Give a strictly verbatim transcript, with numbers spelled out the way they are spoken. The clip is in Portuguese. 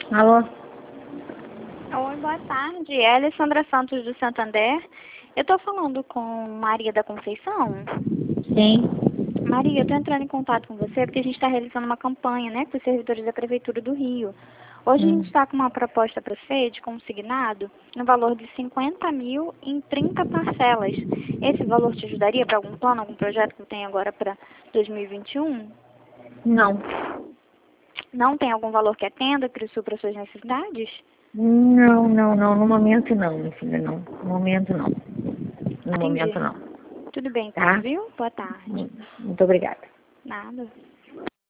Alô? Oi, boa tarde. É a Alessandra Santos do Santander. Eu estou falando com Maria da Conceição. Sim. Maria, eu estou entrando em contato com você porque a gente está realizando uma campanha, né, com os servidores da Prefeitura do Rio. Hoje a gente Hum. está com uma proposta para você de consignado no valor de cinquenta mil em trinta parcelas. Esse valor te ajudaria para algum plano, algum projeto que eu tenho agora para dois mil e vinte e um? Não. Não tem algum valor que atenda, que supra suas necessidades? Não, não, não. No momento não, minha filha, não. No momento não. No momento Entendi. não. Tudo bem então, Tá? viu? Boa tarde. Muito obrigada. Nada.